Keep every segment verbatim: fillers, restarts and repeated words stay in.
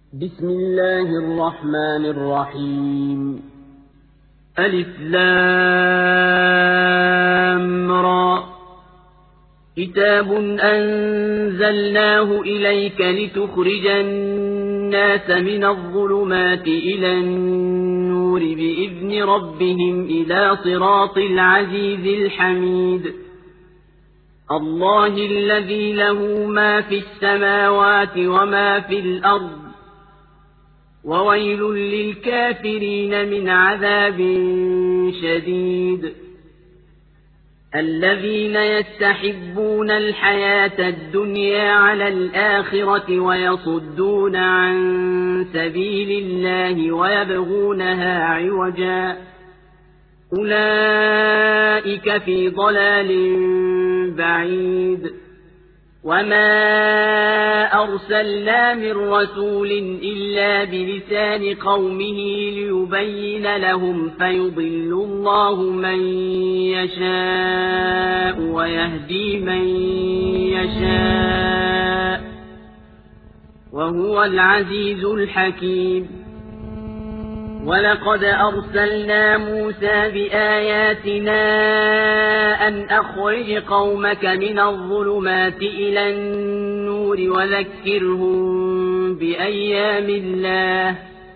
بسم الله الرحمن الرحيم. ألف لام را. كتاب أنزلناه إليك لتخرج الناس من الظلمات إلى النور بإذن ربهم إلى صراط العزيز الحميد. الله الذي له ما في السماوات وما في الأرض، وويل للكافرين من عذاب شديد. الذين يستحبون الحياة الدنيا على الآخرة ويصدون عن سبيل الله ويبغونها عوجا، أولئك في ضلال بعيد. وما أرسلنا من رسول إلا بلسان قومه ليبين لهم، فيضل الله من يشاء ويهدي من يشاء، وهو العزيز الحكيم. ولقد أرسلنا موسى بآياتنا أن أخرج قومك من الظلمات إلى النور وذكرهم بأيام الله،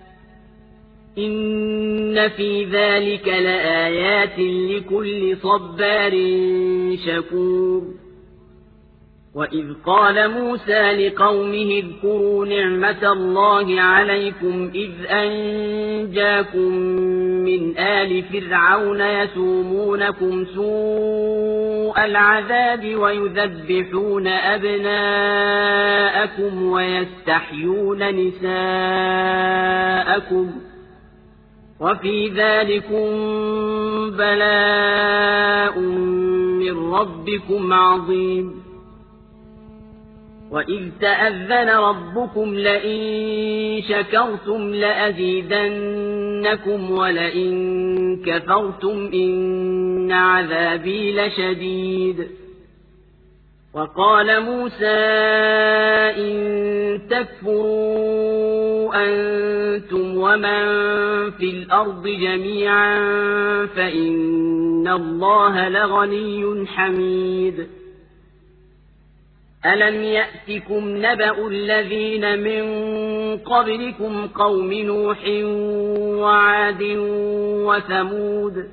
إن في ذلك لآيات لكل صبار شكور. وإذ قال موسى لقومه اذكروا نعمة الله عليكم إذ أنجاكم من آل فرعون يسومونكم سوء العذاب ويذبحون أبناءكم ويستحيون نساءكم، وفي ذلكم بلاء من ربكم عظيم. وإذ تأذن ربكم لئن شكرتم لأزيدنكم ولئن كفرتم إن عذابي لشديد. وقال موسى إن تكفروا أنتم ومن في الأرض جميعا فإن الله لغني حميد. ألم يأتكم نبأ الذين من قبلكم قوم نوح وعاد وثمود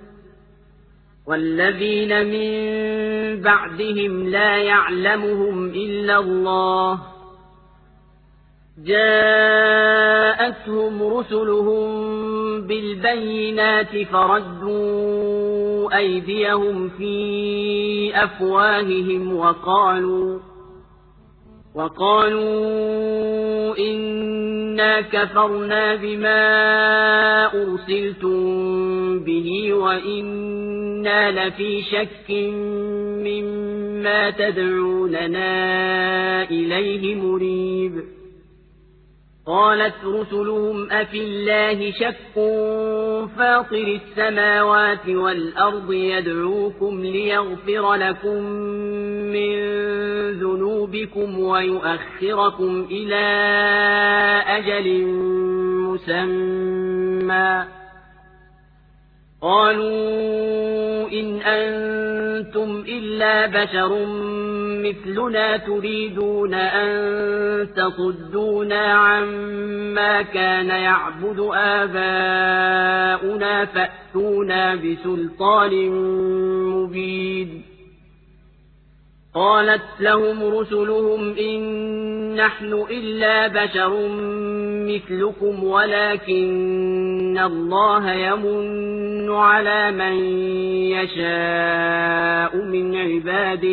والذين من بعدهم لا يعلمهم إلا الله، جاءتهم رسلهم بالبينات فردوا أيديهم في أفواههم وقالوا وقالوا إنا كفرنا بما أرسلتم به وإنا لفي شك مما تدعوننا إليه مريب. قالت رسلهم أفي الله شك فاطر السماوات والأرض يدعوكم ليغفر لكم من ذنوبكم ويؤخركم إلى أجل مسمى. قالوا إن أنتم إلا بشر مثلنا تريدون أن تصدونا عما كان يعبد آباؤنا فأتونا بسلطان مبين. قالت لهم رسلهم إن نحن إلا بشر مثلكم ولكن الله يمن على من يشاء من عباده،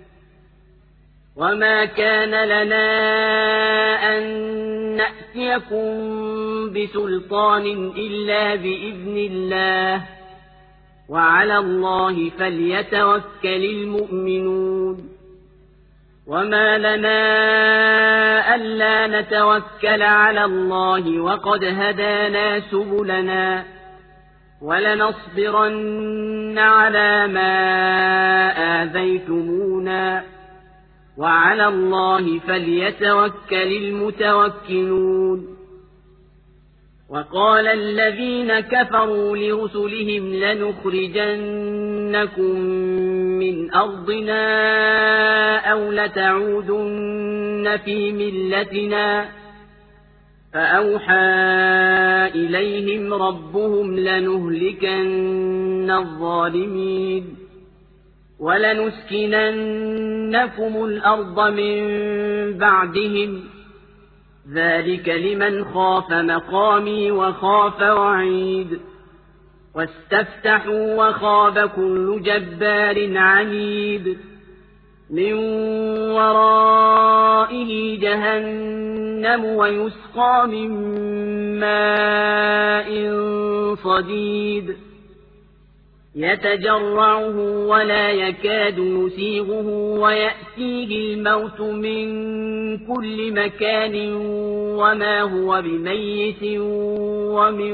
وما كان لنا أن نأتيكم بسلطان إلا بإذن الله، وعلى الله فليتوكل المؤمنون. وما لنا ألا نتوكل على الله وقد هدانا سبلنا، ولنصبرن على ما آذيتمونا، وعلى الله فليتوكل المتوكلون. وقال الذين كفروا لرسلهم لنخرجنكم من أرضنا أو لتعودن في ملتنا فأوحى إليهم ربهم لنهلكن الظالمين ولنسكننكم الأرض من بعدهم ذلك لمن خاف مقامي وخاف وعيد واستفتحوا وخاب كل جبار عنيد من ورائه جهنم ويسقى من ماء صديد يتجرعه ولا يكاد يسيغه ويأتيه الموت من كل مكان وما هو بميت ومن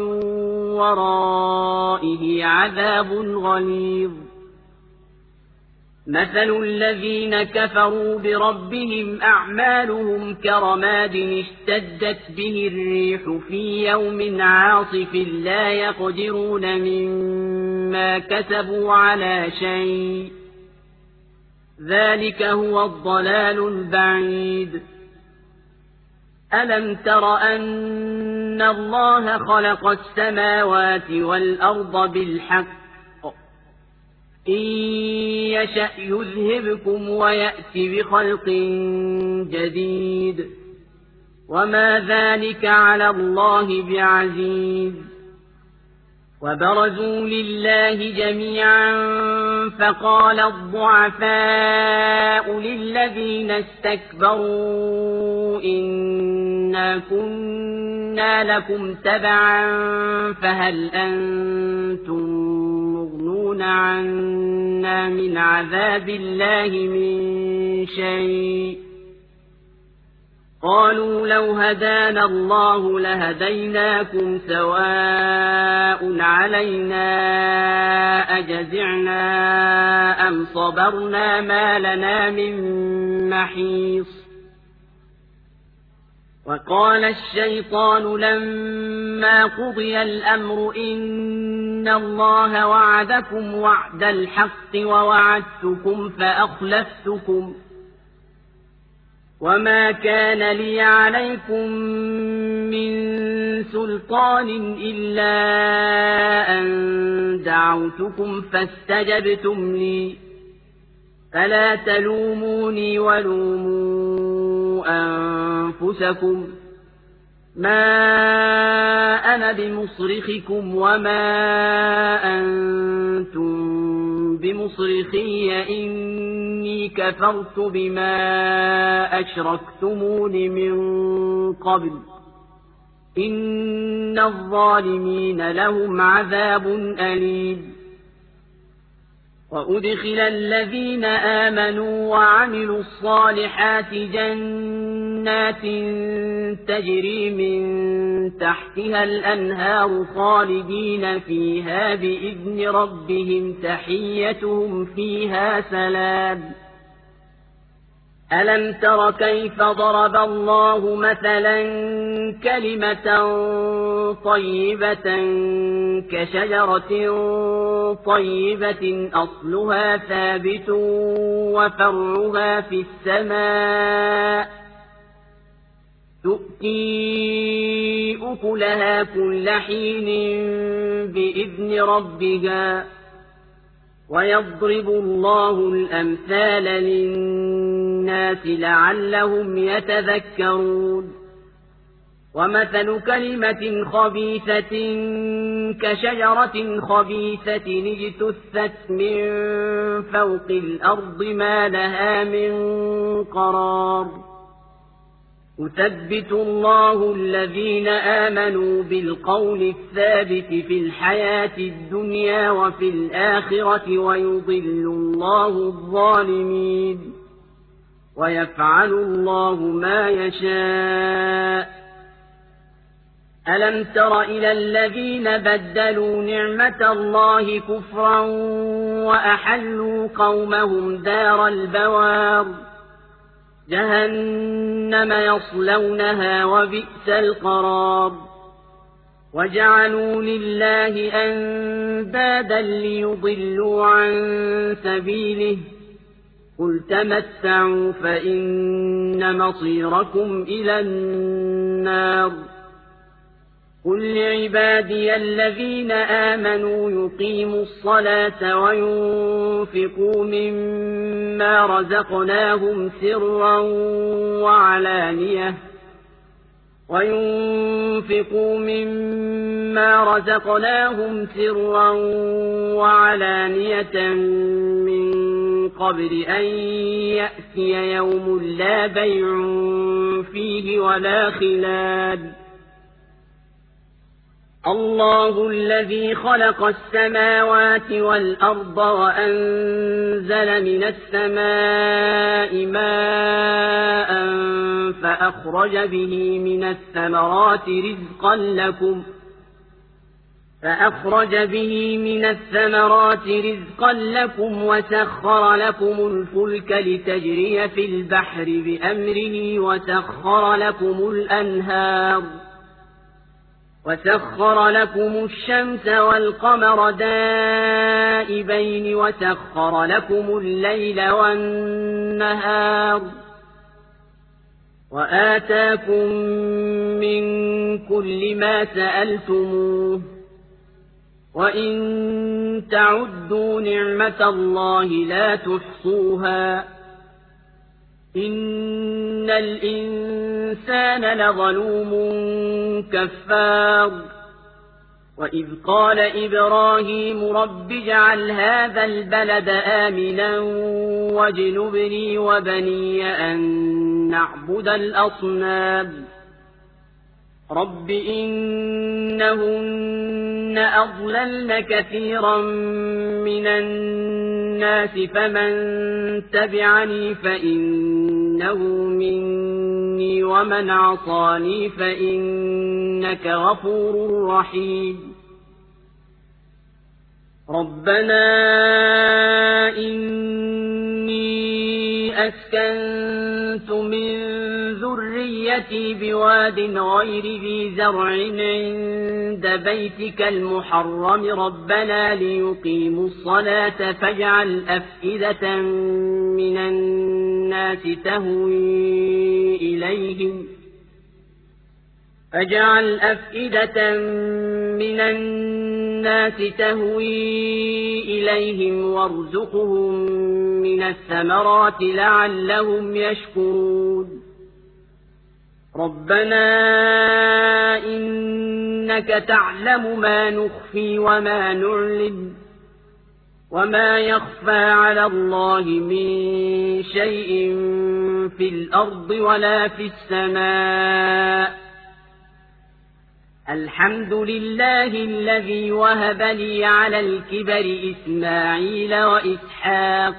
ورائه عذاب غليظ مثل الذين كفروا بربهم أعمالهم كرماد اشتدت به الريح في يوم عاصف لا يقدرون مما كسبوا على شيء ذلك هو الضلال البعيد ألم تر أن الله خلق السماوات والأرض بالحق إن يشأ يذهبكم ويأتي بخلق جديد وما ذلك على الله بعزيز وبرزوا لله جميعا فقال الضعفاء للذين استكبروا إنا كنا لكم تبعا فهل أنتم مغنون عنا من عذاب الله من شيء قالوا لو هدانا الله لهديناكم سواء علينا أجزعنا أم صبرنا ما لنا من محيص وقال الشيطان لما قضي الأمر إن الله وعدكم وعد الحق ووعدتكم فأخلفتكم وما كان لي عليكم من سلطان إلا أن دعوتكم فاستجبتم لي فلا تلوموني ولوموا أنفسكم ما أنا بمصرخكم وما أنتم بمصرخي إني كفرت بما أشركتمون من قبل إن الظالمين لهم عذاب أليم وأدخل الذين آمنوا وعملوا الصالحات جنات تجري من تحتها الأنهار خالدين فيها بإذن ربهم تحيتهم فيها سلام ألم تر كيف ضرب الله مثلا كلمة طيبة كشجرة طيبة أصلها ثابت وفرعها في السماء تؤتي أكلها كل حين بإذن ربها ويضرب الله الأمثال للناس لعلهم يتذكرون ومثل كلمة خبيثة كشجرة خبيثة اجتثت من فوق الأرض ما لها من قرار يثبت الله الذين آمنوا بالقول الثابت في الحياة الدنيا وفي الآخرة ويضل الله الظالمين ويفعل الله ما يشاء ألم تر إلى الذين بدلوا نعمة الله كفرا وأحلوا قومهم دار البوار جهنم يصلونها وبئس القرار وجعلوا لله أندادا ليضلوا عن سبيله قل تمتعوا فإن مصيركم إلى النار قل لعبادي الذين آمنوا يقيموا الصلاة وينفقوا مما رزقناهم سرا وعلانية وينفقوا مما رزقناهم سرا وعلانية من قبل أن يأتي يوم لا بيع فيه ولا خلال الله الذي خلق السماوات والأرض وأنزل من السماء ماء فأخرج به من الثمرات رزقا لكم فأخرج به من الثمرات رزقا لكم وسخر لكم الفلك لتجري في البحر بأمره وسخر لكم الأنهار وسخر لكم الشمس والقمر دائبين وسخر لكم الليل والنهار وآتاكم من كل ما سألتموه وإن تعدوا نعمة الله لا تحصوها إن الإنسان لظلوم كفار وإذ قال إبراهيم رب اجعل هذا البلد آمنا واجنبني وبني أن نعبد الأصنام رب إنهن أضللن كثيرا من الناس فمن تبعني فإنه مني ومن عصاني فإنك غفور رحيم ربنا إني أسكنت من ذريتي بواد غير ذي زرع عند بيتك المحرم ربنا ليقيموا الصلاة فاجعل أفئدة من الناس تهوي إليهم فاجعل أفئدة من الناس تهوي إليهم وارزقهم من الثمرات لعلهم يشكرون ربنا إنك تعلم ما نخفي وما نعلن وما يخفى على الله من شيء في الأرض ولا في السماء الحمد لله الذي وهب لي على الكبر إسماعيل وإسحاق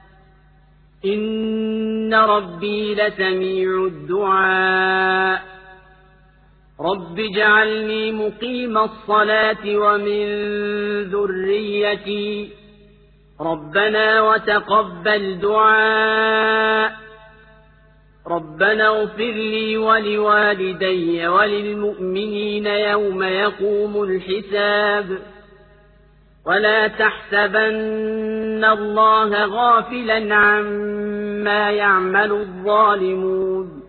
إن ربي لسميع الدعاء رب اجعلني مقيم الصلاة ومن ذريتي ربنا وتقبل دعاء ربنا اغفر لي ولوالدي وللمؤمنين يوم يقوم الحساب ولا تحسبن الله غافلا عما يعمل الظالمون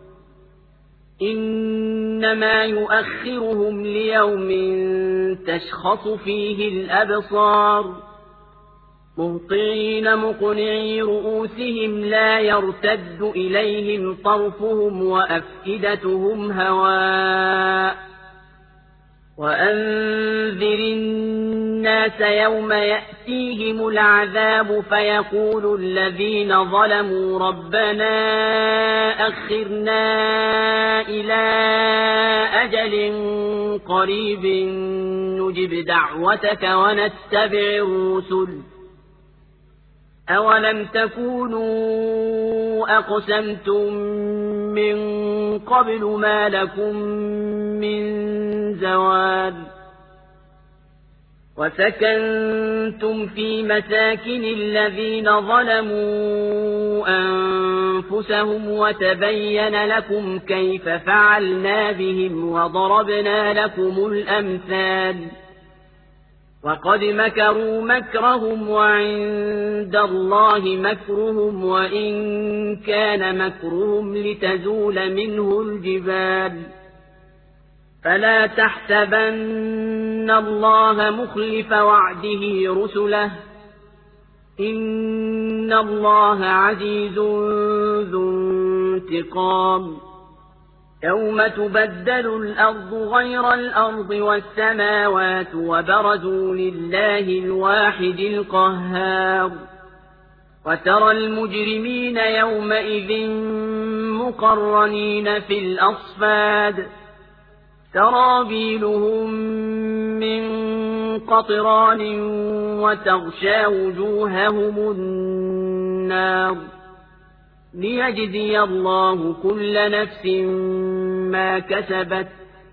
إنما يؤخرهم ليوم تشخص فيه الأبصار مهطعين مقنعي رؤوسهم لا يرتد إليهم طرفهم وأفئدتهم هواء وأنذر الناس يوم يأتيهم العذاب فيقول الذين ظلموا ربنا أخرنا إلى أجل قريب نجب دعوتك ونتبع الرسل أولم تكونوا أقسمتم من قبل ما لكم من زوال وسكنتم في مساكن الذين ظلموا أنفسهم وتبين لكم كيف فعلنا بهم وضربنا لكم الأمثال وقد مكروا مكرهم وعند الله مكرهم وإن كان مكرهم لتزول منه الجبال فلا تحسبن الله مخلف وعده رسله إن الله عزيز ذو انتقام يوم تبدل الأرض غير الأرض والسماوات وبرزوا لله الواحد القهار وترى المجرمين يومئذ مقرنين في الأصفاد سرابيلهم من قطران وتغشى وجوههم النار ليجزي الله كل نفس ما كسبت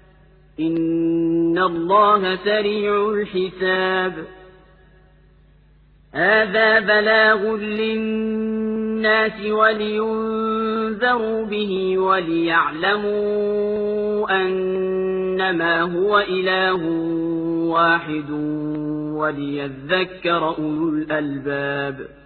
إن الله سريع الحساب هذا بلاغ للناس ولينذروا به وليعلموا أنما هو إله واحد وليذكر أولو الألباب